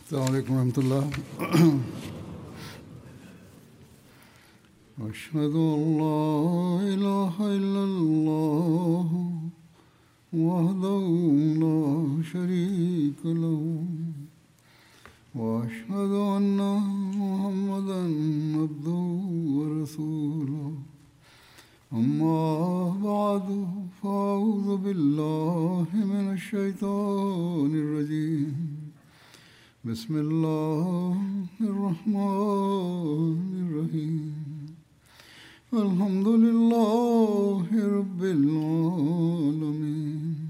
السلام عليكم ورحمة الله. أشهد أن لا إله إلا الله وحده لا شريك له وأشهد أن محمدا عبده ورسوله أما بعد فأعوذ بالله من الشيطان الرجيم بسم الله الرحمن الرحيم الحمد لله رب العالمين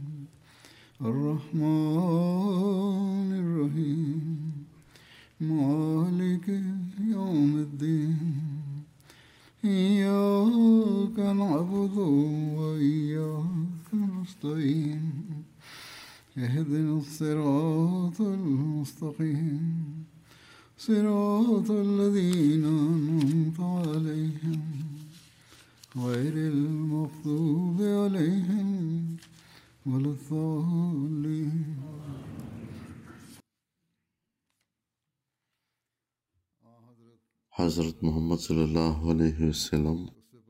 الرحمن الرحيم مالك يوم الدين إياك نعبد وإياك نستعين اهدنا الصراط المستقيم صراط الذين أنعمت عليهم غير المغضوب عليهم ولا الضالين. Хазрат Мухаммад салалаху алейхи васелам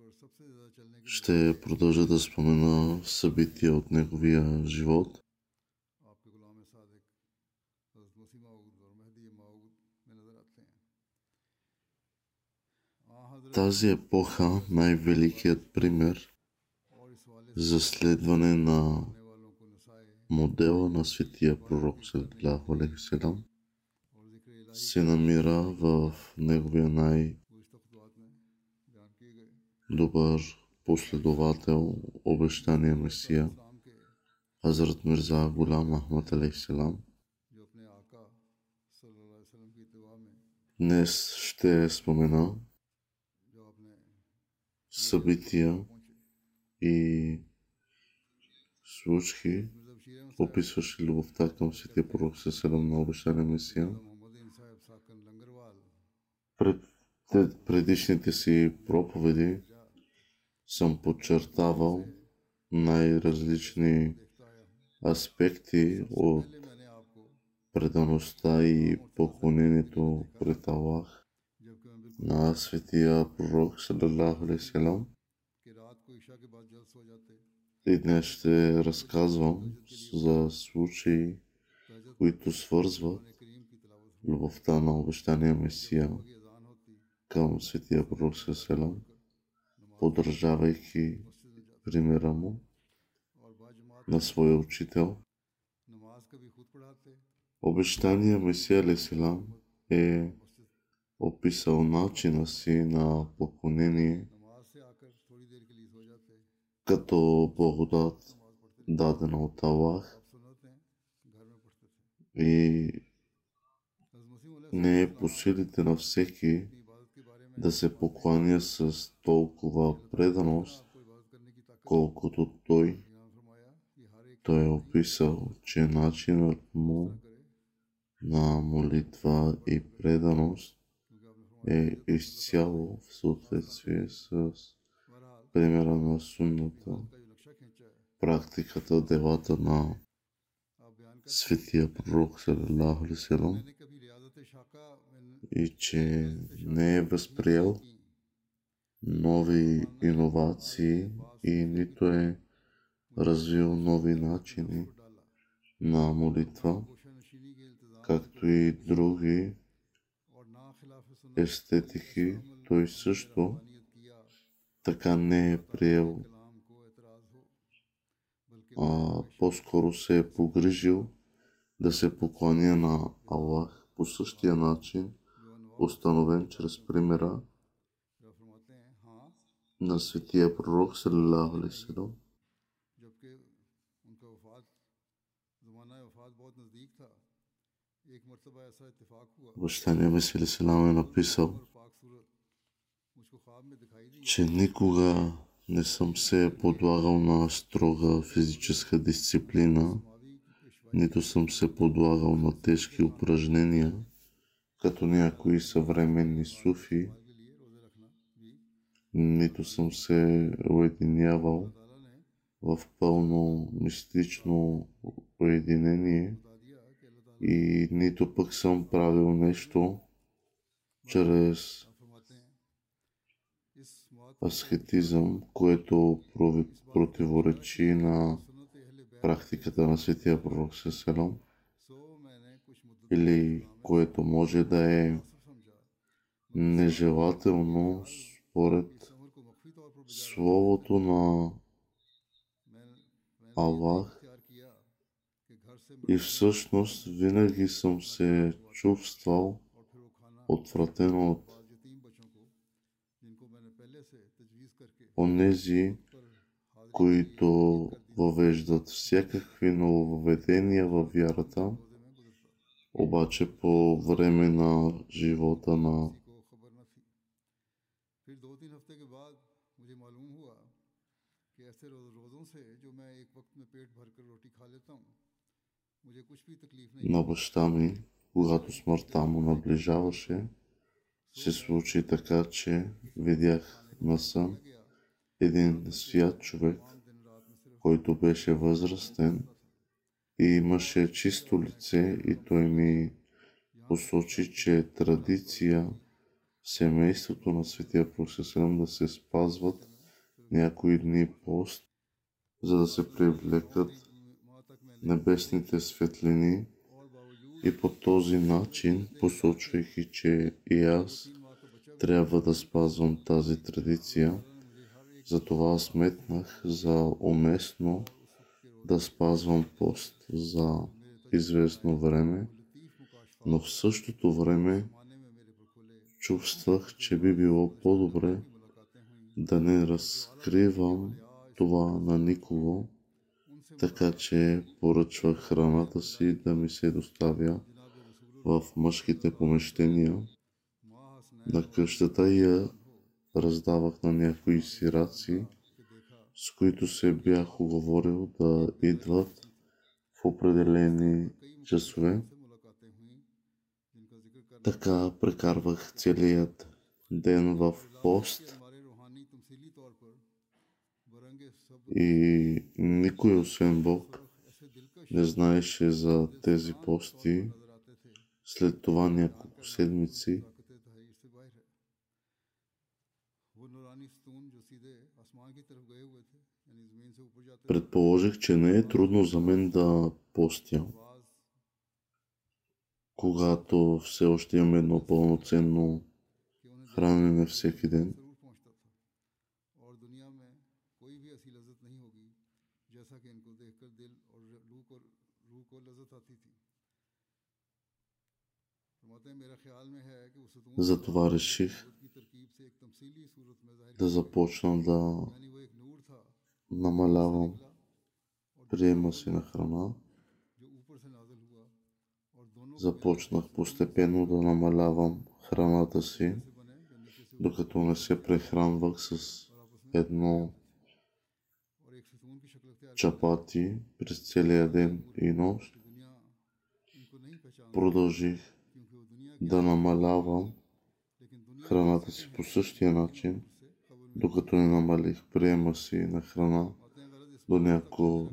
ще продължа да спомена събития от неговия живот. Тази епоха най-великият пример за следване на модела на светия пророк салалаху алейхи васелам се намира в неговия най-добър последовател, обещания Месия, Хазрат Мирза Гулам Ахмад алейхиссалам. Днес ще спомена събития и случки, описващи любовта към светия пророк салалаху на обещания Месия. Пред предишните си проповеди съм подчертавал най-различни аспекти от предаността и поклонението пред Аллах на светия пророк салалаху алейхи ва салям. И днес ще разказвам за случаи, които свързват любовта на обещания Месия към светия пророк салалаху алейхи ва салям, подражавайки примера му на своя учител. Обещания Месия алейхи салам е описал начина си на поклонение като благодат, дадена от Аллах, и не е по силите на всеки да се покланя с толкова преданост, колкото той. Той е описал, че начинът му на молитва и преданост е изцяло в съответствие с примера на сунната, практиката, делата на светия пророк салалаху алейхи ва салям, и че не е възприел нови иновации и нито е развил нови начини на молитва, както и други естетики. Той също така не е приел, по-скоро се е погрижил да се поклоня на Аллах по същия начин, установен чрез примера на светия пророк салалаху алейхи ва салям. Обещания Месия алейхи салам е написал, че никога не съм се подлагал на строга физическа дисциплина, нито съм се подлагал на тежки упражнения, като някои съвременни суфи, нито съм се уединявал в пълно мистично уединение и нито пък съм правил нещо чрез аскетизъм, което противоречи на практиката на светия пророк Селам, или което може да е нежелателно според Словото на Аллах. И всъщност винаги съм се чувствал отвратен от онези, които въвеждат всякакви нововведения във вярата, обаче по време на живота на баща ми, когато смъртта му наближаваше, се случи така, че видях на сън един свят човек, който беше възрастен и имаше чисто лице, и той ми посочи, че е традиция в семейството на светия пророк да се спазват някои дни пост, за да се привлекат небесните светлини, и по този начин, посочвайки, че и аз трябва да спазвам тази традиция, затова сметнах за уместно да спазвам пост за известно време, но в същото време чувствах, че би било по-добре да не разкривам това на никого, така че поръчвах храната си да ми се доставя в мъжките помещения на къщата и я раздавах на някои сираци, с които се бях уговорил да идват в определени часове. Така прекарвах целият ден в пост и никой освен Бог не знаеше за тези пости. След това няколко седмици предположих, че не е трудно за мен да постя, когато все още имам едно пълноценно хранене всеки ден. Затова реших да започна да намалявам приема си на храна. Започнах постепенно да намалявам храната си, докато не се прехранвах с едно чапати през целия ден и нощ. Продължих да намалявам храната си по същия начин, докато не намалих приема си на храна до няколко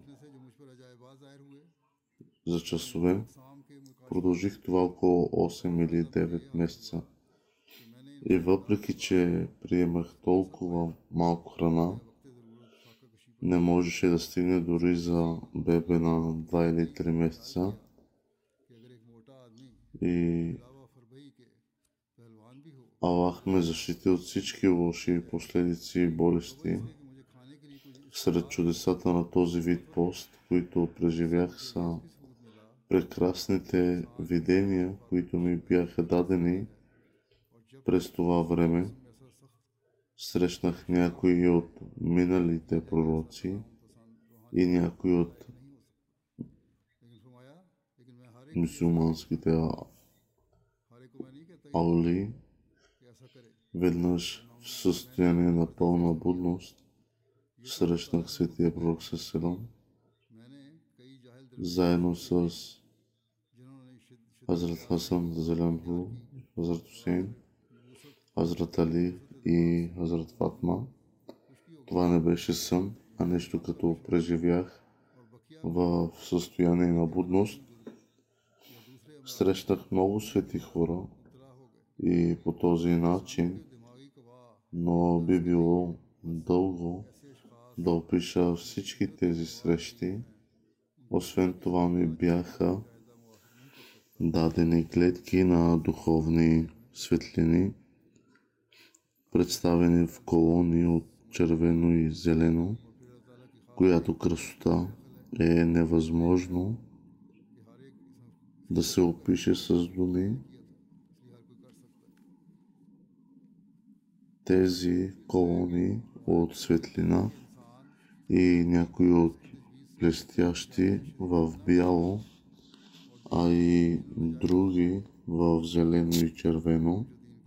за часове. Продължих това около 8 или 9 месеца. И въпреки, че приемах толкова малко храна, не можеше да стигне дори за бебе на 2 или 3 месеца. И Аллах ме защити от всички лоши последици и болести. Сред чудесата на този вид пост, които преживях, са прекрасните видения, които ми бяха дадени през това време. Срещнах някои от миналите пророци и някои от мюсюлманските аули. Веднъж в състояние на пълна будност срещнах светия пророк Селам заедно с Хазрат Хасан Зелянху, Хазрат Хусейн, Хазрат Али и Хазрат Фатма. Това не беше сън, а нещо като преживях в състояние на будност. Срещнах много свети хора и по този начин, но би било дълго да опиша всички тези срещи. Освен това ми бяха дадени клетки на духовни светлини, представени в колони от червено и зелено, която красота е невъзможно да се опише с думи. Тези колони от светлина и някои от блестящи в бяло, а и други в зелено и червено,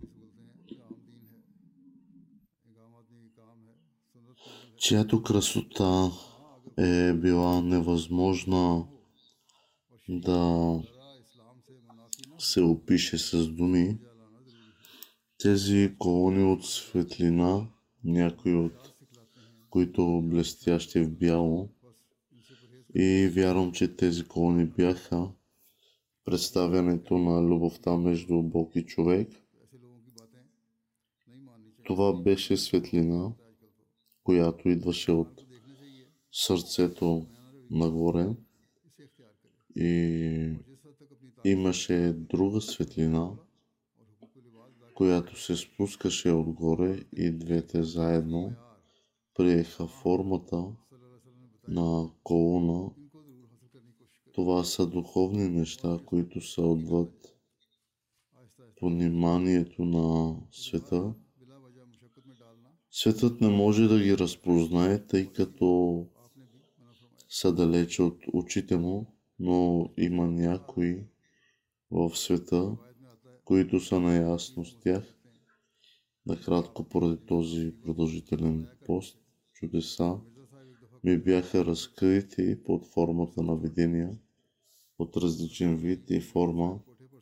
чиято красота е била невъзможна да се опише с думи. Тези колони от светлина, някои от които блестящи в бяло, и вярвам, че тези колони бяха представянето на любовта между Бог и човек. Това беше светлина, която идваше от сърцето нагоре, и имаше друга светлина, която се спускаше отгоре, и двете заедно приеха формата на колона. Това са духовни неща, които са отвъд пониманието на света. Светът не може да ги разпознае, тъй като са далече от очите му, но има някои в света, които са наясно с тях. Накратко, поради този продължителен пост, чудеса ми бяха разкрити под формата на видения от различен вид и форма.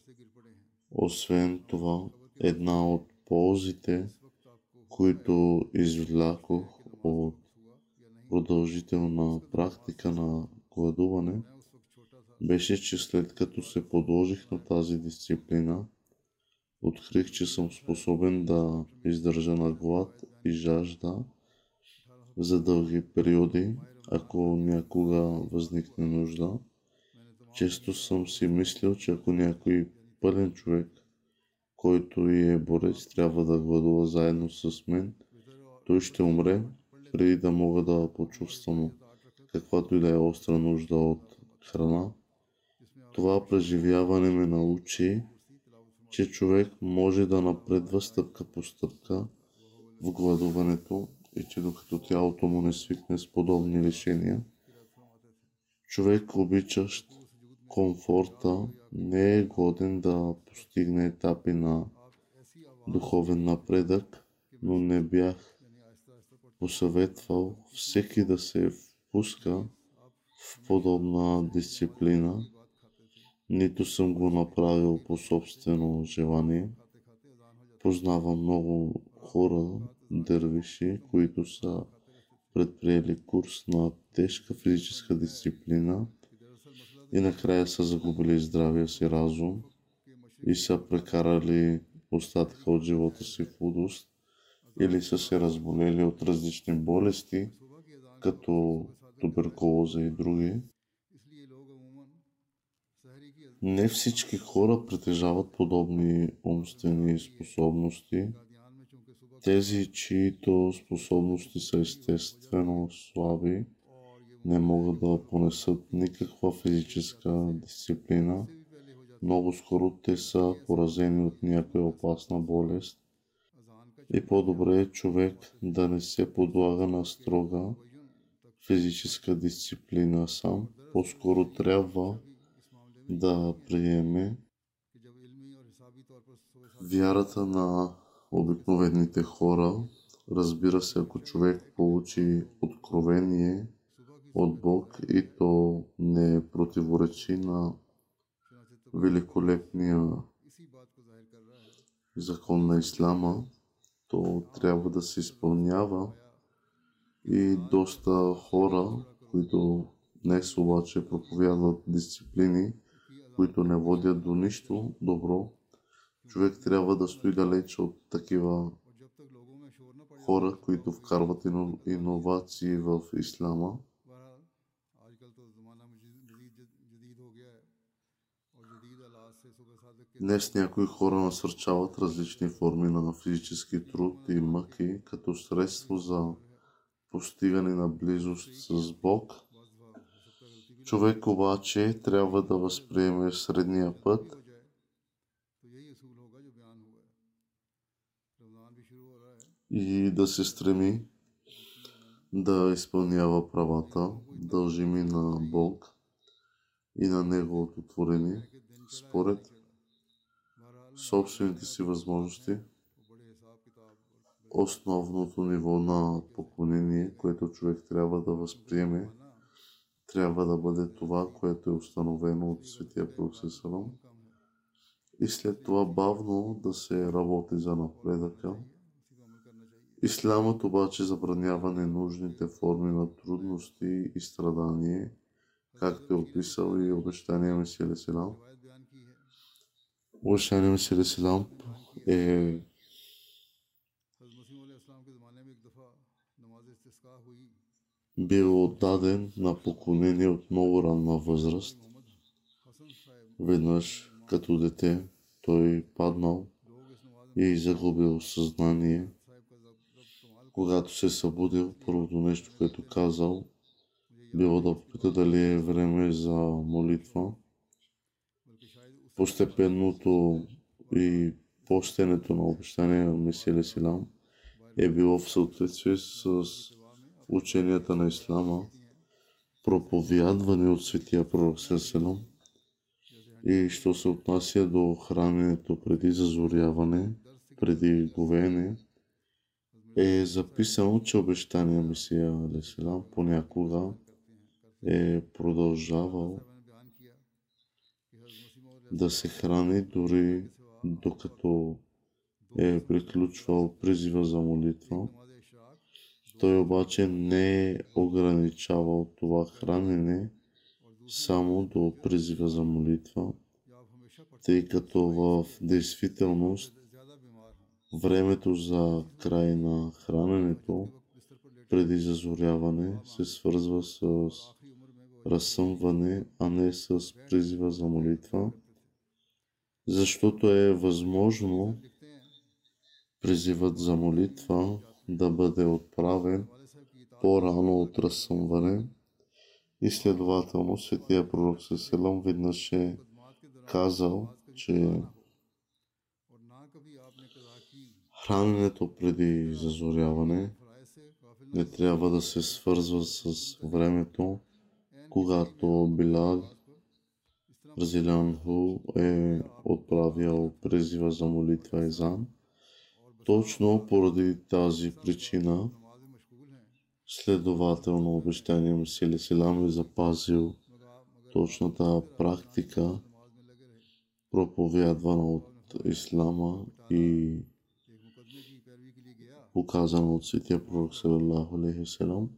Освен това, една от ползите, които извлякох от продължителна практика на гладуване, беше, че след като се подложих на тази дисциплина, открих, че съм способен да издържа на глад и жажда за дълги периоди, ако някога възникне нужда. Често съм си мислил, че ако някой пълен човек, който и е борец, трябва да гладува заедно с мен, той ще умре, преди да мога да почувствам каквато и да е остра нужда от храна. Това преживяване ме научи, че човек може да напредва стъпка по стъпка в гладуването и че докато тялото му не свикне с подобни лишения, човек, обичащ комфорта, не е годен да постигне етапи на духовен напредък, но не бях посъветвал всеки да се впуска в подобна дисциплина, нито съм го направил по собствено желание. Познавам много хора, дервиши, които са предприели курс на тежка физическа дисциплина и накрая са загубили здравия си разум и са прекарали остатъка от живота си в лудост или са се разболели от различни болести, като туберкулоза и други. Не всички хора притежават подобни умствени способности. Тези, чието способности са естествено слаби, не могат да понесат никаква физическа дисциплина. Много скоро те са поразени от някоя опасна болест. И по-добре е човек да не се подлага на строга физическа дисциплина сам. По-скоро трябва да приеме вярата на обикновените хора. Разбира се, ако човек получи откровение от Бог и то не противоречи на великолепния закон на Ислама, то трябва да се изпълнява. И доста хора, които днес обаче проповядват дисциплини, които не водят до нищо добро. Човек трябва да стои далеч от такива хора, които вкарват иновации в ислама. Днес някои хора насърчават различни форми на физически труд и мъки като средство за постигане на близост с Бог. Човек обаче трябва да възприеме средния път и да се стреми да изпълнява правата, дължими на Бог и на Неговото творение, според собствените си възможности. Основното ниво на поклонение, което човек трябва да възприеме, трябва да бъде това, което е установено от Светия Пророк ﷺ, и след това бавно да се работи за напредъка. Исламът обаче забранява ненужните форми на трудности и страдание, както е описал и обещания Месия ﷺ. Обещания Месия ﷺ е бил отдаден на поклонение от много ранна възраст. Веднъж като дете той паднал и загубил съзнание. Когато се събудил, първото нещо, което казал, било да попита дали е време за молитва. Постепенното и почитането на обещания Месия ﷺ е било в съответствие с ученията на Ислама, проповядвани от Светия Пророк ﷺ. И що се отнася до храненето преди зазоряване, преди говеене, е записано, че обещания Месия ﷺ понякога е продължавал да се храни дори докато е приключвал призива за молитва. Той обаче не е ограничавал това хранене само до призива за молитва, тъй като в действителност времето за край на храненето преди зазоряване се свързва с разсъмване, а не с призива за молитва, защото е възможно призивът за молитва да бъде отправен по-рано от разсъмване, и следователно Светия Пророк ﷺ веднъж е казал, че храненето преди зазоряване не трябва да се свързва с времето, когато Билал Разилянху е отправял призива за молитва езан. Точно поради тази причина, следователно обещание Месия ﷺ е запазил точната практика, проповядвана от Ислама и показана от Светия Пророк салаллаху алейхи ва салям.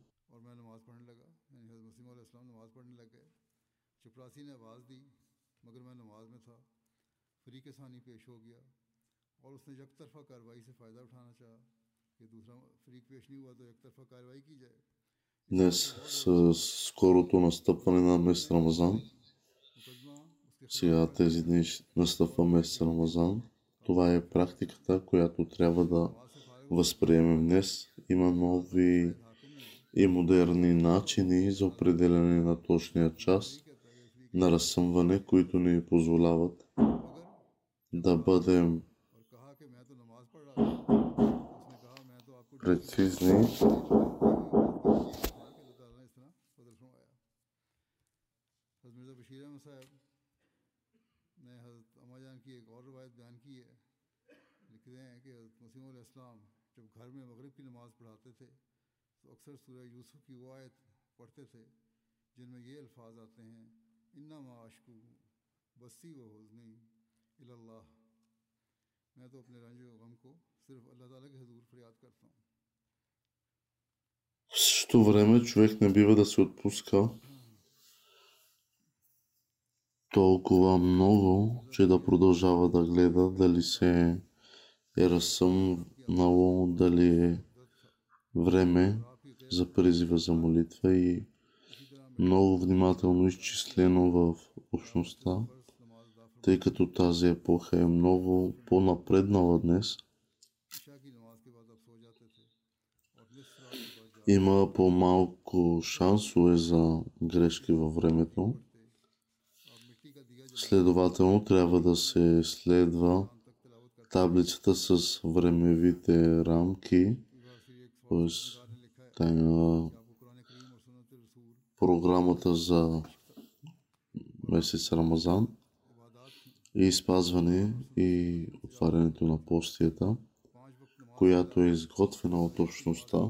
Днес с скорото настъпване на месец Рамазан, сега тези дни настъпва месец Рамазан, това е практиката, която трябва да възприемем днес. Има нови и модерни начини за определяне на точния час на разсъмване, които ни позволяват да бъдем прецизни В същото време човек не бива да се отпуска толкова много, че да продължава да гледа дали се е разсъмнало, дали е време за призива за молитва и много внимателно изчислено в общността, тъй като тази епоха е много по-напреднала днес. Има по-малко шансове за грешки във времето. Следователно трябва да се следва таблицата с времевите рамки, т.е. програмата за месец Рамазан и спазване и отварянето на постията, която е изготвена от общността.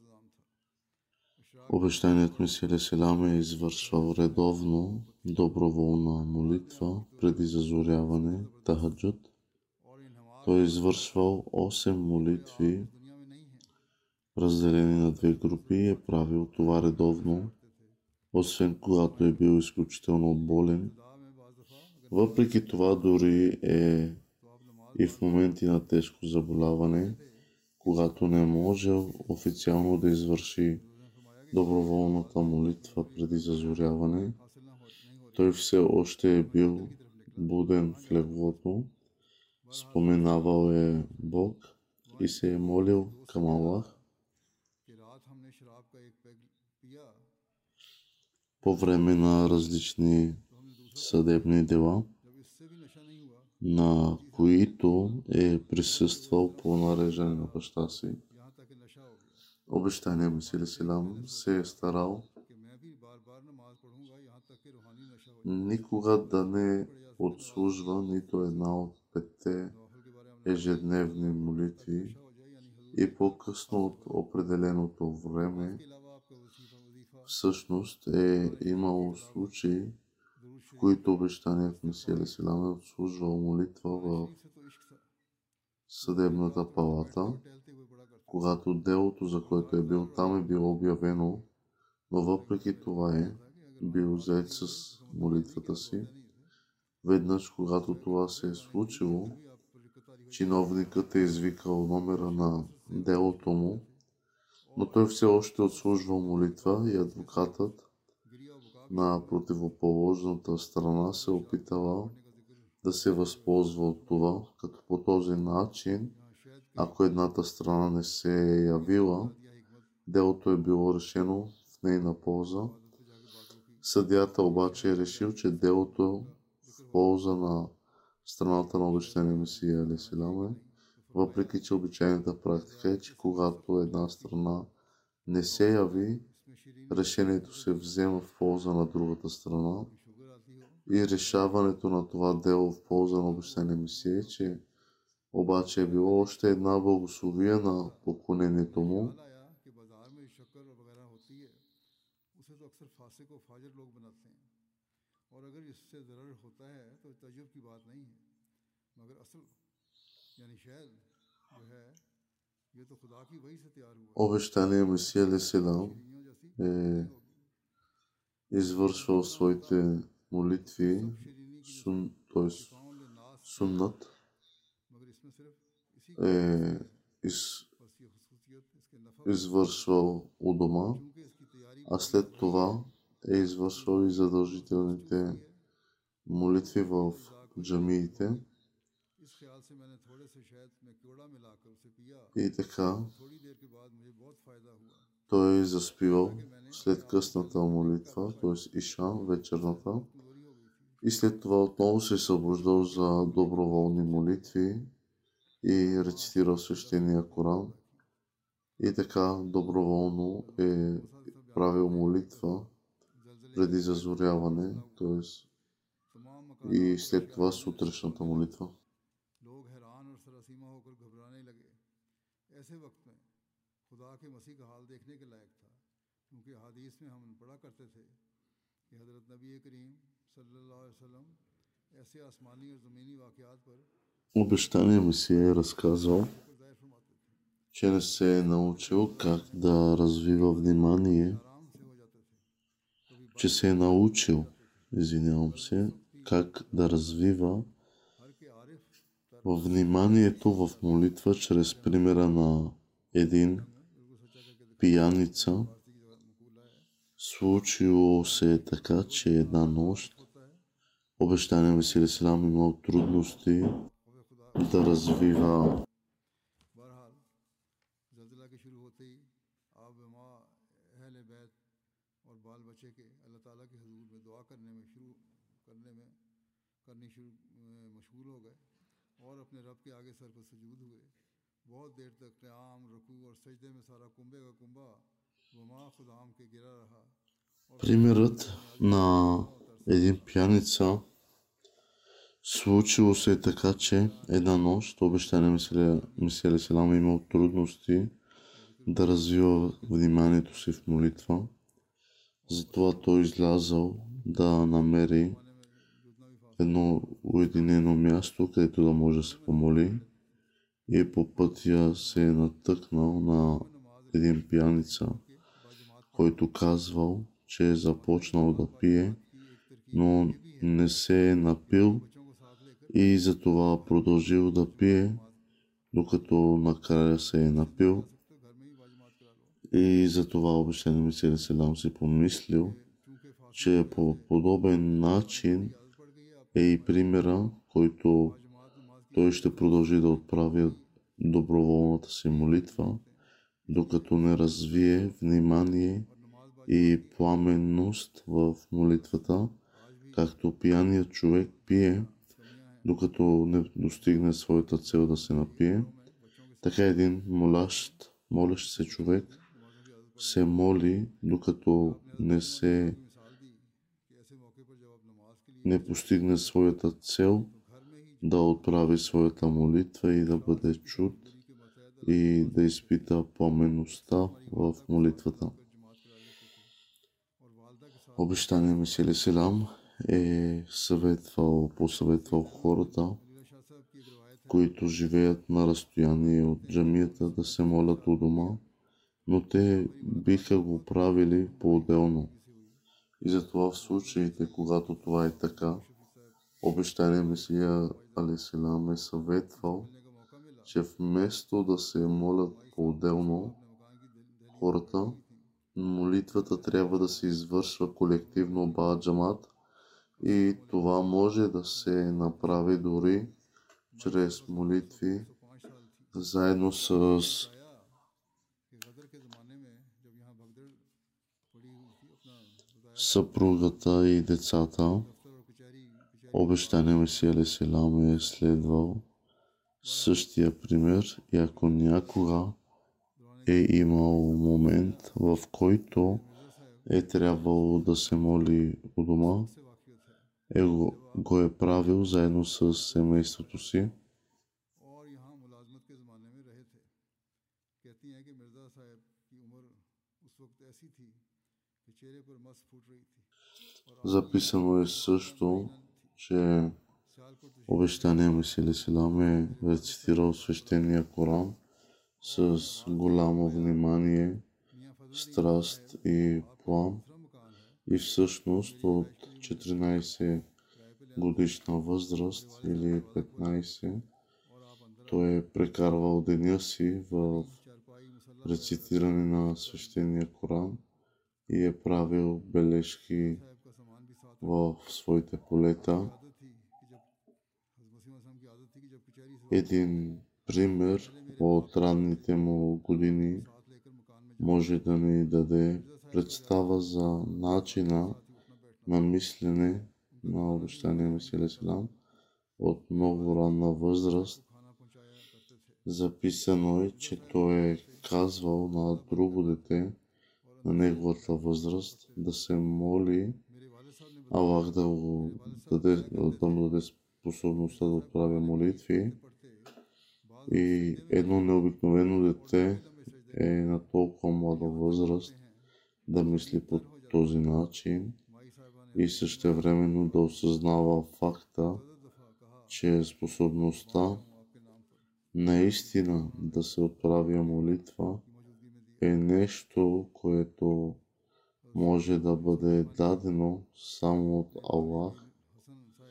Обещанието Месия Селам е извършвал редовно доброволна молитва преди зазоряване, тахаджуд. Той е извършвал 8 молитви, разделени на 2 групи, и е правил това редовно, освен когато е бил изключително болен. Въпреки това, дори е и в моменти на тежко заболяване, когато не можел официално да извърши доброволната молитва преди зазоряване, той все още е бил буден в леглото, споменавал е Бог и се е молил към Аллах. По време на различни съдебни дела, на които е присъствал по нареждане на баща си, обещания Месия Селам се е старал никога да не отслужва нито една от 5 ежедневни молитви и по-късно от определеното време. Всъщност е имало случаи, в които обещаният Месия Селам е отслужвал молитва в съдебната палата, когато делото, за което е бил там, е било обявено, но въпреки това е бил зает с молитвата си. Веднъж, когато това се е случило, чиновникът е извикал номера на делото му, но той все още отслужвал молитва и адвокатът на противоположната страна се опитала да се възползва от това, като по този начин, ако едната страна не се е явила, делото е било решено в нейна полза. Съдията обаче е решил, че делото в полза на страната на обещания Месия Селам, въпреки че обичайната практика е, че когато една страна не се яви, решението се взема в полза на другата страна и решаването на това дело в полза на обещания Месия е, че обаче е било още една благословия на поклонението му. Обещания Месия Селам е извършвал своите молитви, т.е. суннат, е извършвал у дома, а след това е извършвал и задължителните молитви в джамиите. И така, той е заспивал след късната молитва, т.е. Иша, вечерната, и след това отново се е събуждал за доброволни молитви и рецитирал свещения Коран. И така доброволно е правил молитва преди зазоряване, т.е. и след това сутрешната молитва. Обещания Месия е разказал, че не се е научил как да развива внимание, че се е научил, как да развива вниманието в молитва чрез примера на един пияница. Случило се е така, че една нощ обещания Месия Селам имал трудности да развива примерът на един пияница. Случило се е така, че една нощ обещания Месия Селам имал трудности да развива вниманието си в молитва. Затова той излязал да намери едно уединено място, където да може да се помоли, и по пътя се е натъкнал на един пияница, който казвал, че е започнал да пие, но не се е напил и затова продължил да пие, докато накрая се е напил. И затова обещания Месия Селам си помислил, че по подобен начин е и примера, който той ще продължи да отправя доброволната си молитва, докато не развие внимание и пламенност в молитвата, както пияният човек пие, докато не достигне своята цел да се напие. Така един молящ се човек се моли, докато не постигне своята цел да отправи своята молитва и да бъде чут и да изпита пламенността в молитвата. Обещания Месия Селам е посъветвал хората, които живеят на разстояние от джамията, да се молят у дома, но те биха го правили по-отделно. И затова в случаите, когато това е така, обещания Месия Селам е съветвал, че вместо да се молят по-отделно хората, молитвата трябва да се извършва колективно ба джамат, и това може да се направи дори чрез молитви заедно с съпругата и децата. Обещания Месия Селам е следвал същия пример, и ако някога е имал момент, в който е трябвало да се моли у дома, го е правил заедно с семейството си. Записано е също, че обещания Месия Селам е рецитирал свещения Коран с голямо внимание, страст и плам, и всъщност от 14 годишна възраст или 15 той е прекарвал деня си в рецитиране на свещения Коран и е правил бележки в своите полета. Един пример от ранните му години може да ни даде представа за начина на мислене на обещания Месия Селам от много ранна възраст. Записано е, че той е казвал на друго дете на неговата възраст да се моли Аллах да му даде способността да отправя молитви. И едно необикновено дете е на толкова млада възраст да мисли по този начин и същевременно да осъзнава факта, че способността наистина да се отправя молитва е нещо, което може да бъде дадено само от Аллах,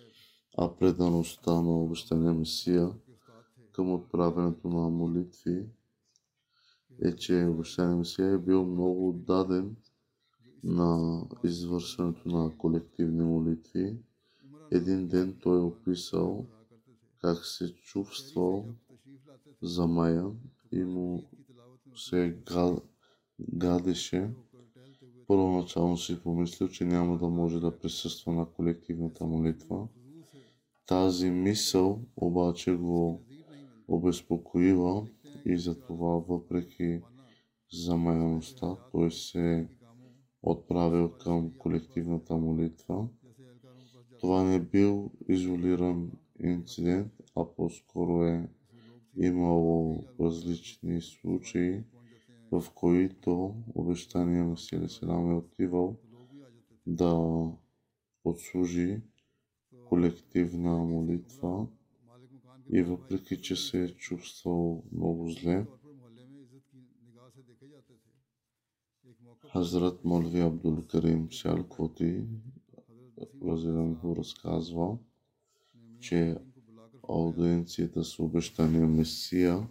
а предаността на обещания Месия към отправянето на молитви е, че обещания Месия е бил много отдаден на извършването на колективни молитви. Един ден той описал как се чувствал замаян и му се гадеше. Първоначално си помислил, че няма да може да присъства на колективната молитва. Тази мисъл обаче го обезпокоила и затова, въпреки замаяността, той се отправил към колективната молитва. Това не бил изолиран инцидент, а по-скоро е имало различни случаи, в които обещания Месия Селам е отивал да отслужи колективна молитва и въпреки, че се е чувствал много зле, Хазрат Молви Абдул Карим Сялкоти го разказва, че аудиенцията с обещания Месия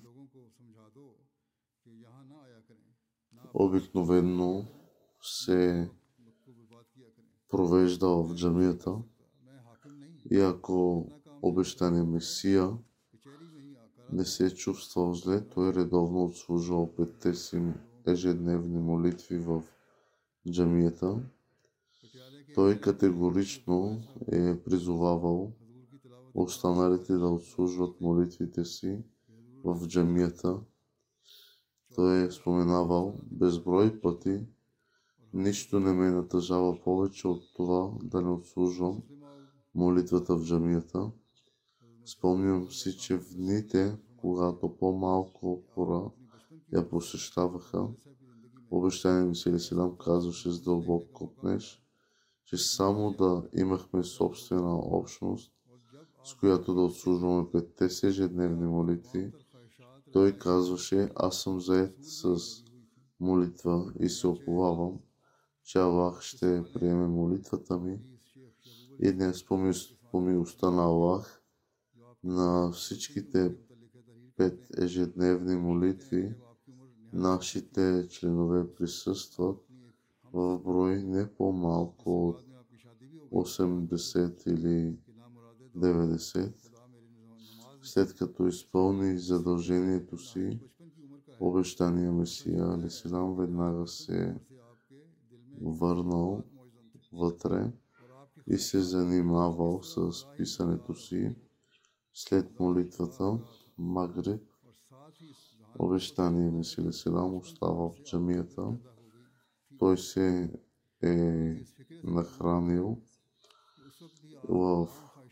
обикновено се провежда в джамията и ако обещания Месия не се е чувствал зле, той редовно отслужвал петте си ежедневни молитви в джамията. Той категорично е призовавал останалите да отслужват молитвите си в джамията. Той е споменавал безброй пъти: нищо не ме натъжава повече от това да не отслужвам молитвата в джамията. Спомням си, че в дните, когато по-малко хора я посещаваха, обещания Месия Селам казваше с дълбок копнеж, че само да имахме собствена общност, с която да отслужваме петте си ежедневни молитви, той казваше: аз съм заед с молитва и се оповавам, че Аллах ще приеме молитвата ми. И днес по милостта на Аллах на всичките пет ежедневни молитви нашите членове присъстват в брой не по-малко от 80 или 90. След като изпълни задължението си, обещания Месия Алейхиссалам веднага се върнал вътре и се занимавал с писането си. След молитвата Магриб, обещания Месия Алейхиссалам остава в джамията. Той се е нахранил в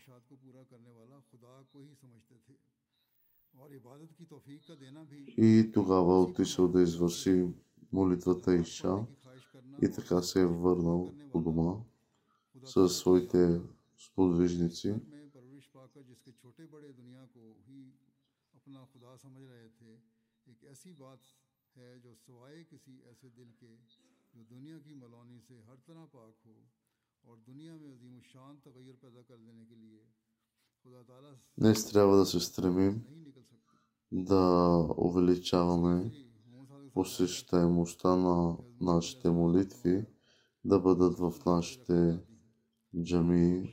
и тогава отишъл да извърши молитвата Иша и така се е върнал у дома със своите сподвижници. Днес трябва да се стремим да увеличаваме посещаемостта на нашите молитви, да бъдат в нашите джамии.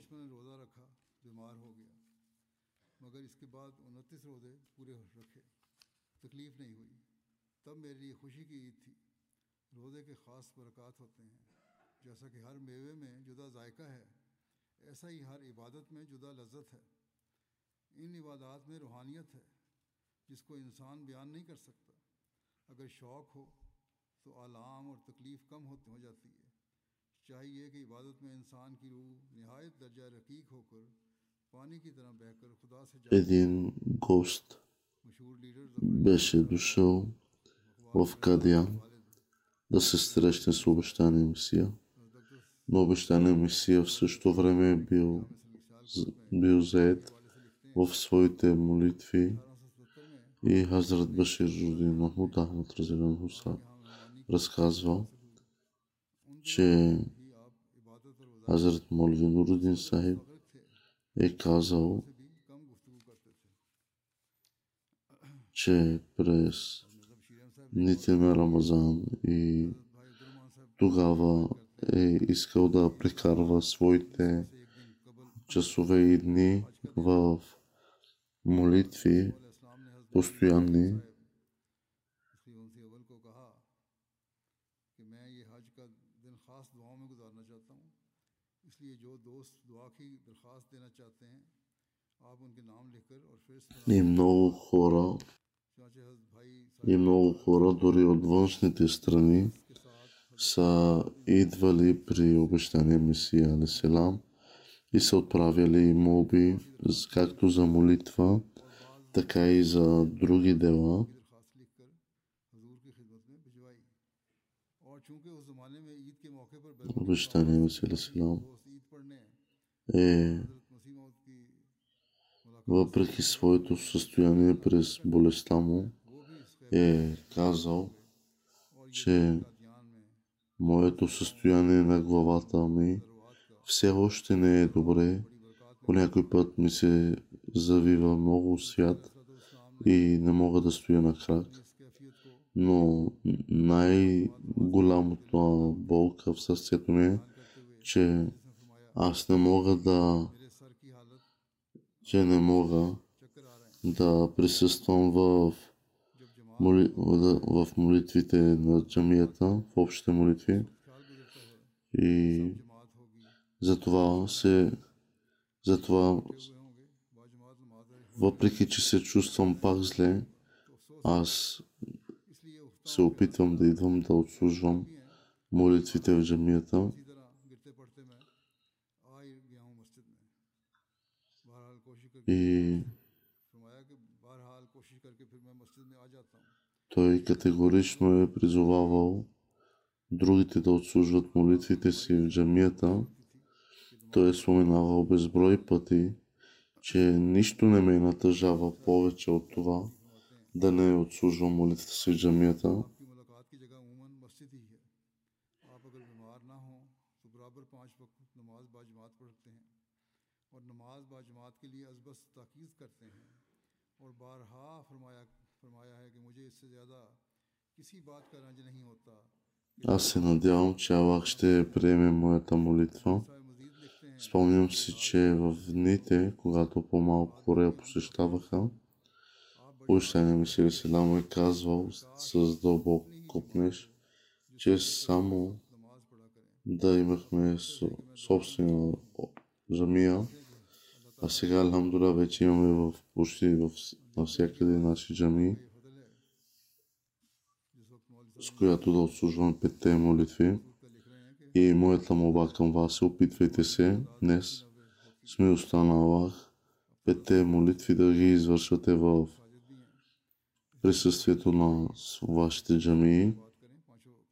जिसको इंसान बयान नहीं कर सकता। अगर शौक हो तो आलाम और तकलीफ कम हो जाती है। चाहिए कि इबादत में इंसान की रूह निहायत दर्जा रकीक होकर पानी की तरह बहकर खुदा से Един гост беше дошъл в Кадиян да се срещне с обещания Месия, но обещания Месия в същото време е бил заед в своите молитви. И Хазрат Башир Жудин Махмуд Ахмад Разилан Хуса разказва, че Хазрат Молви Нурудин Сахиб е казал, से भी कम गुफ्तगू करते थे। че през और मजहब शीरम साहब дните на Рамазан и हजरत भाई अब्दुलरहमान साहब тогава करते हैं е искал да прекарва своите से एक दिन कबल часове и дни हज का दिन в молитви इस्लाम ने हजरत भाई постоянни. साहब इसकी उनसे अव्वल को कहा कि मैं ये हज का दिन ख़ास दुआओं में गुजारना चाहता हूँ, इसलिए जो दोस्त दुआ की दरख्वास्त देना चाहते हैं आप उनके नाम लिखकर और फिर И много хора, चाचे हजरत भाई и много хора, дори от външните страни, के साथ са идвали при обещания Месия Алеселам и са отправяли молби както за молитва, така и за други дела. दरख्वास्त लिखकर हजूर की खिदमत में भिजवाई। और चूंकि उस ज़माने में ईद के मौके पर बैतुल Обещания Месия Алеселам दोस्त ईद पढ़ने е, हजरत मसीह मौद की मुलाकात въпреки своето състояние през болестта му, वो भी इस खैर е казал, और ये че कादियान में моето състояние на главата ми दरवात का все още не е добре. बड़ी बरकत По някой път ми се завива много свят इस्लाम ने и не мога да стоя на крак. इस कैफियत को Но най-голямата болка в сърцето ми е, че इसमें फरमाया аз не мога да, मेरे सर की हालत че не мога चक्कर आ रहे हैं да присъствам в, जब जमात в молитвите на джамията, в общите молитви. ख्याल गुजरता है И जमात होगी затова, हुए होंगे बाजमात नमाज въпреки че се чувствам пак зле, तो अफसोस аз इसलिए उठता се опитвам да идвам да отслужвам भी हैं молитвите в джамията. इसी तरह गिरते पड़ते मैं आ ही गया हूँ मस्जिद में बहरहाल कोशिश करके И फरमाया कि बहरहाल कोशिश करके फिर मैं मस्जिद में आ जाता हूँ той категорично е призовавал другите да отслужват молитвите си в джамията. Той е споменавал безброй пъти, че нищо не ме натъжава повече от това да не отслужвам молитвата си в джамията. आपकी मुलाकात की जगह उमूमन मस्जिद ही है। आप अगर बीमार ना हो तो बराबर 5 वक्त नमाज बाजमात पढ़ते हैं और नमाज बाजमात के लिए अज़बस ताकीद करते हैं और बारहा फरमाया है कि मुझे इससे ज़्यादा किसी बात का रंज नहीं होता। Аз се надявам, че Аллах ще приеме моята молитва. साहब मजीद लिखते हैं Спомням си, че в дните, когато по-малко хора я посещаваха, आप Почтения Месия Селам е казвал с дълбок копнеж, че само नमाज पढ़ा करें да имахме собствена джамия, а сега алхамдула вече имаме почти навсякъде наши джамии, ये फजल है जिस वक्त मौलवी с която да отслужваме петте молитви. साहब का लिख रहे हैं कि И моята молба към вас е, опитвайте се днес с милостта на Аллах петте молитви да ги извършвате в साजिद भी हैं присъствието на вашите джамии. बात करें पांचों वक्त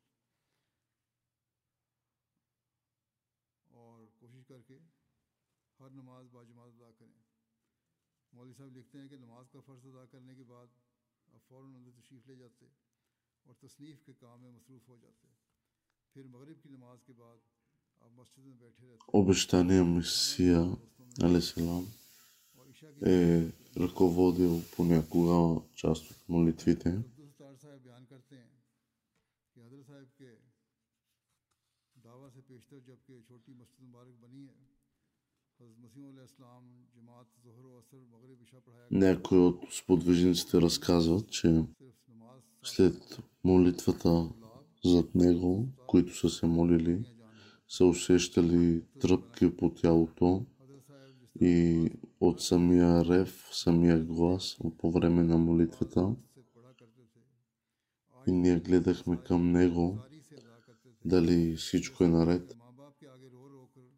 और कोशिश करके हर नमाज बाजमात अदा करें। मौलवी साहब लिखते हैं कि नमाज का फ़र्ज़ अदा करने के बाद आप फ़ौरन अंदर तशरीफ़ ले जाते और तसनीफ़ के काम में मसरूफ़ हो जाते। फिर मगरिब की नमाज के बाद आप मस्जिद में बैठे रहते Обещания Месия Алесалам और ईशा की е ръководил понякога част от молитвите. अब्दुल सत्तार साहब बयान करते हैं कि हज़रत साहब के दावा से पेशतर जबकि छोटी मस्जिद मुबारक बनी है हज़रत मसीह अलैहिस्सलाम जमात ज़ोहर व असर मगरिब ईशा पढ़ाया Някои от сподвижниците разказват, че सिर्फ नमाज след молитвата зад него, които са се молили, जान हो са усещали тръпки по тялото हज़रत साहब जिस и от самия рев, самия глас по време на молитвата. से पढ़ा करते थे И ние гледахме към него जारी से अदा करते थे дали всичко е наред. माँ बाप के आगे रो रो कर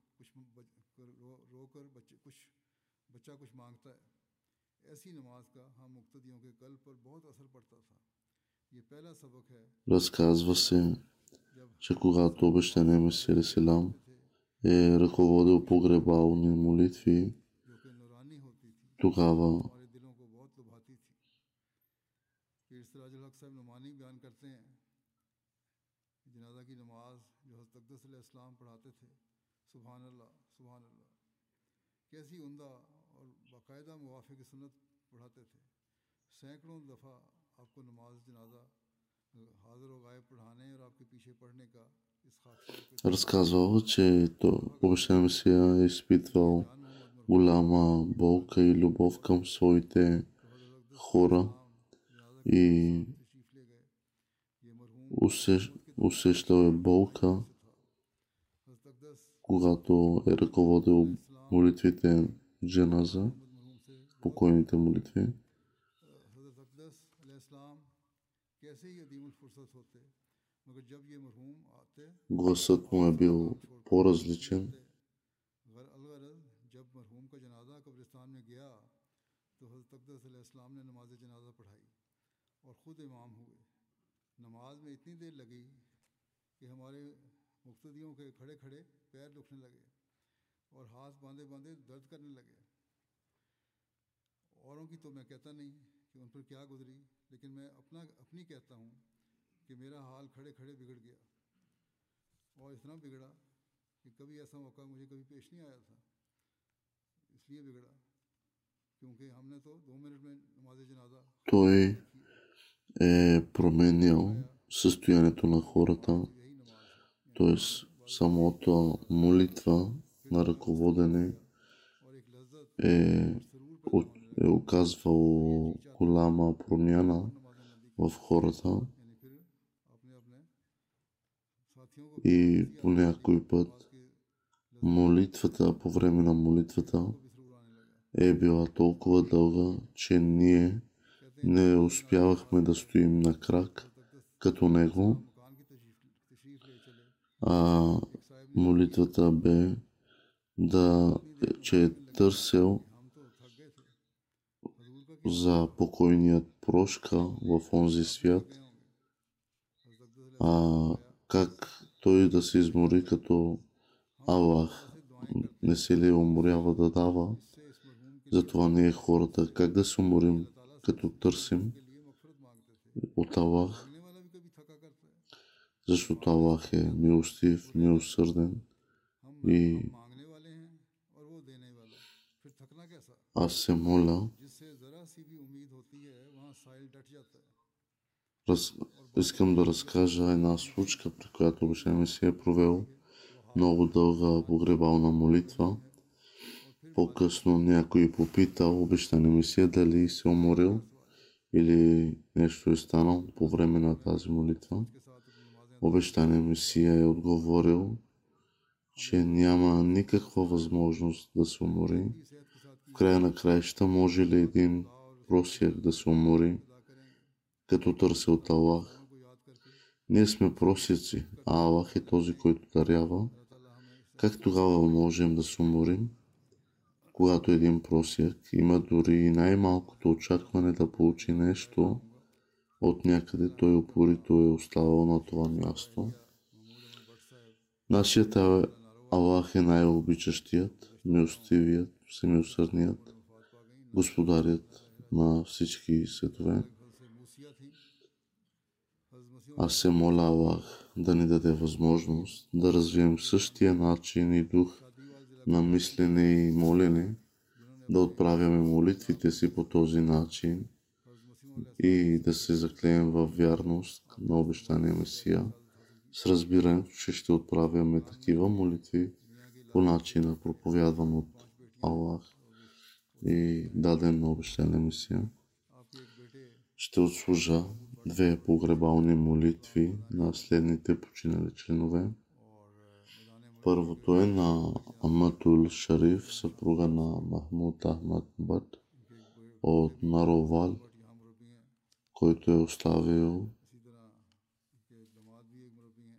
बच्चा कुछ मांगता है ऐसी नमाज का हम मुक्तदियों के कल्ब पर बहुत असर पड़ता था। ये पहला सबक है Разказва се, जब че когато обещания Месия Селам थे е ръководил погребални молитви, जो कि नूरानी होती थी тогава हमारे दिलों को बहुत लुभाती थी। फिर सिराजुल हक साहब नुमानी बयान करते हैं जनाजा की नमाज जो हज़रत अक़दस अलैहिस्सलाम पढ़ाते थे सुभान अल्लाह कैसी उम्दा और बाकायदा मुवाफ़िक़ सुन्नत पढ़ाते थे। सैकड़ों दफ़ा आपको नमाज जनाजा हाज़िर व गायब पढ़ाने और आपके पीछे पढ़ने का इस खाकसार पे Разказвал, че обещан Месия е изпитвал जान मोहम्मद मरहूम голяма болка и любов към своите तो हज़रत अक़दस хора जनाजा के и साथ तशरीफ़ ले गए। ये मरहूम मोहम्मद के усещал е болка, से था। हज़रत अक़दस когато е ръководил इस्लाम молитвите джаназа, मोहम्मद मरहूम से बहुत покойните молитви. हज़रत अक़दस अलैहिस्सलाम कैसे ही अदीमुल फुर्सत होते, मगर जब ये मरहूम आते Гласът му е бил по-различен. अलगरज जब मरहूम का जनाजा कब्रिस्तान में गया तो हज़रत अक़दस अलैहिस्सलाम ने नमाज जनाजा पढ़ाई और ख़ुद इमाम हुए। नमाज में इतनी देर लगी कि हमारे मुक्तदियों के खड़े खड़े पैर दुखने लगे और हाथ बांधे बांधे दर्द करने लगे। औरों की तो मैं कहता नहीं कि उन पर क्या गुजरी, लेकिन मैं अपनी कहता हूँ कि मेरा हाल खड़े खड़े बिगड़ गया और इतना बिगड़ा कि कभी ऐसा मौका मुझे कभी पेश नहीं आया था। इसलिए बिगड़ा क्योंकि हमने तो 2 मिनट में नमाज जनाजा Той е променял състоянието на хората, यही नमाज है, т.е. самото молитва на ръководене और एक लज्जत е, सरूर पैदा होने е оказвало голяма промяна नमाज नबी в хората यानी फिर अपने अपने साथियों को и по някой път молитвата, по време на молитвата भी सरूर आने लगा। е била толкова дълга, че ние не успявахме да стоим на крак като него, मकान की तशरीफ ले चले। а молитвата бе че е търсил हम तो थक गए थे, हजूर का क्या за покойният прошка в онзи свят, गए होंगे। हज़रत अक़दस а как той да се измори като Аллах से दुआएं करते не се ли уморява да дава, से इस मरहूम के затова ние хората как да се уморим ताला से като търсим के लिए मग़फ़िरत मांगते थे। от Аллах, मांगने वाला भी कभी थका करता है। защото Аллах е милостив, милосърден हम и मांगने वाले हैं और वो देने वाला, फिर थकना कैसा। аз се моля. जिससे ज़रा सी भी उम्मीद होती है वहाँ साइल डट जाता है। Искам да разкажа една случка, при която обещание си е провел много дълга погребална молитва. По-късно някой попитал обещание ми си дали се уморил или нещо е станало по време на тази молитва. के साथ अपनी नमाज़ें Обещание ми си е отговорил, че няма никаква възможност да се умори. सेहत के साथ В края на краища може ли един просяк да се умори, अदा करेंगे। като търси от Аллах? को याद करके Ние сме просяци, а Аллах е този, който дарява. अल्लाह ताला हमें Как тогава можем да се уморим, когато един просяк има дори и най-малкото очакване да получи нещо от някъде, той упорито е оставал на това място? महमूद अहमद भट्ट साहब Нашият Аллах е най-обичащият, милостивият, всемилосърдният, वफात पा गई। господарят на всички светове. फल से मूसिया थी। हज़रत मसीह Аз се моля Аллах да ни даде възможност да развием същия начин и дух на мислене и молене, да отправяме молитвите си по този начин हज़रत मसीह и да се заклеем във вярност на обещания Месия, с разбирането, че ще отправяме такива молитви по начина проповядван от Аллах и даден на обещания Месия. आपके एक बेटे Ще отслужа 2 погребални молитви на следните починали членове. और मैदान Първото е на Аматул Шариф, съпруга на Махмуд Ахмад Бат от Наровал, यहाँ मुरब्बी हैं। който е оставил इसी तरह के दामाद भी एक मुरब्बी हैं।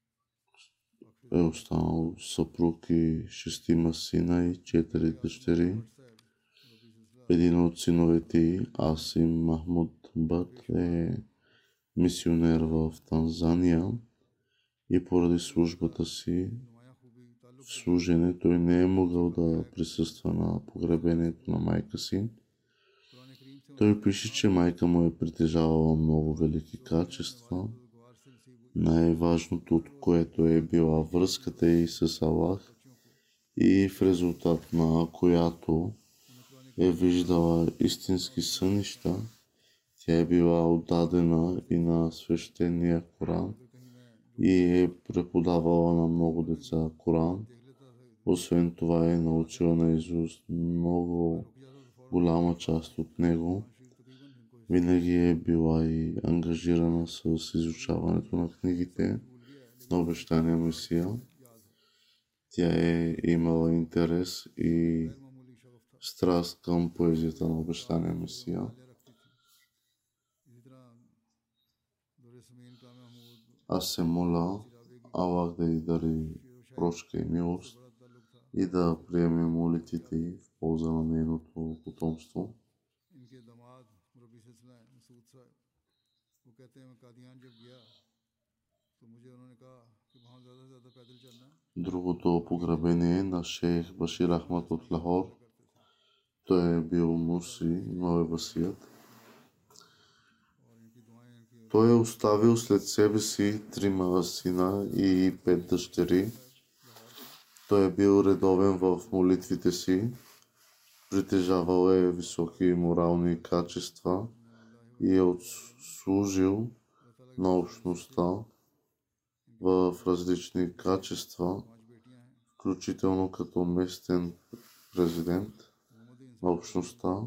е останал съпруг и 6 сина и 4 дъщери. साहब मुरब्बी सिलसिला Един от синовете й, Асим Махмуд Бат, е мисионер в Танзания и поради службата си नुमाया खूबी ताल्लुक в служене той не е могъл да присъства на погребението на майка си. कुरान करीम से Той пише, че майка му е притежавала много велики качества, गुवार से नसीब हुई най-важното от което е била връзката й с Аллах и в резултат на която е виждала истински сънища, тя е била отдадена и на свещения Коран и е преподавала на много деца Коран. Освен това е научила наизуст много голяма част от него. Винаги е била и ангажирана с изучаването на книгите на обещания Месия. Тя е имала интерес и страст към поезията на обещания Месия. Аз се моля Аллах да й дари прошка и милост и да приеме молитвите й в полза на нейното потомство. Другото погребение на шейх Башир Ахмад от Лахор. Той е бил муси, но е васият. Той е оставил след себе си 3 сина и 5 дъщери. Той е бил редовен в молитвите си, притежавал е високи морални качества и е служил на общността в различни качества, включително като местен президент на общността.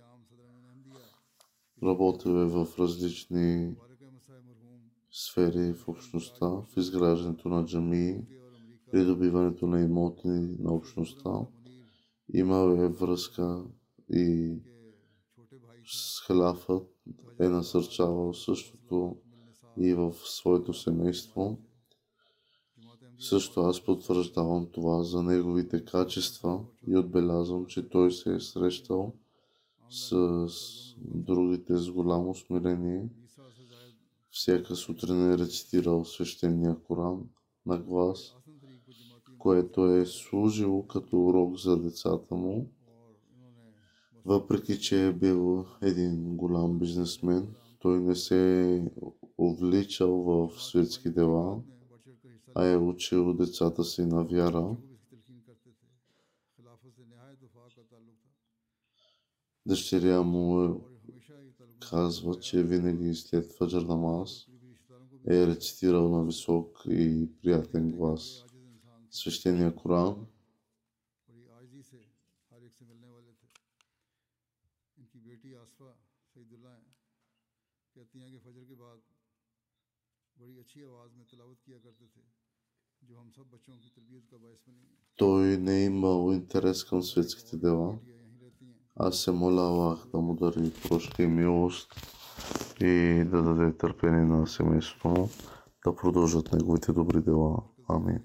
Работил е в различни сфери в общността, в изграждането на джамии, придобиването на имоти на общността. Имал е връзка и с халафът, е насърчавал същото и в своето семейство. Също аз потвърждавам това за неговите качества и отбелязвам, че той се е срещал с другите с голямо смирение. Всяка сутрин е рецитирал свещения Коран на глас, което е служило като урок за децата му. Въпреки че е бил един голям бизнесмен, той не се е увличал в светски дела, а е учил децата си на вяра. Дъщеря му казва, че винаги след фаджр намаз е рецитирал на висок и приятен глас свещения Коран. Той не е имал интерес към светските дела. Аз се моля Аллах да му дари прошка и милост и да даде търпение на семейството му, да продължат неговите добри дела. Амин.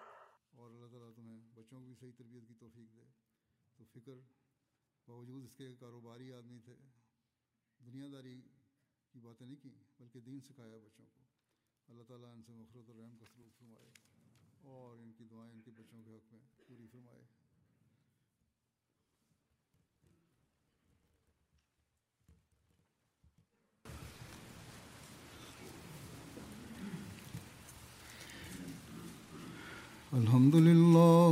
الحمد لله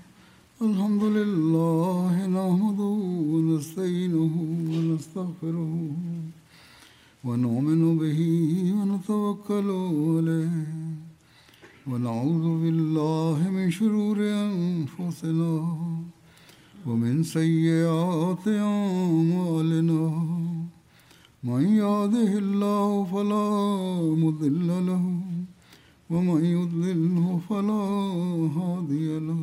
نحمده ونستعينه ونستغفره ونؤمن به ونتوكل عليه ونعوذ بالله من شرور أنفسنا ومن سيئات أعمالنا من يهده الله فلا مضل له ومن يضلله فلا هادي له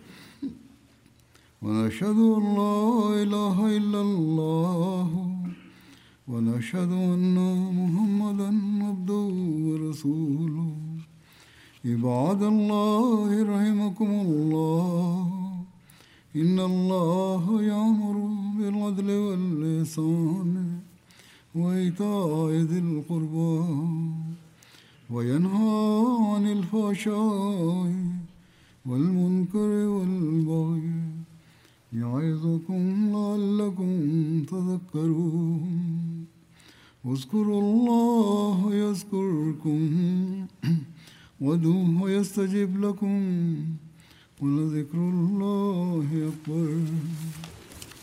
ونشهد أن لا إله إلا الله ونشهد أن محمدا عبده ورسوله عباد الله رحمكم الله إن الله يأمر بالعدل والإحسان وإيتاء ذي القربى وينهى عن الفحشاء والمنكر والبغي يعظكم لعلكم تذكرون اذكروا الله يذكركم وادعوه يستجب لكم ولذكر الله أكبر.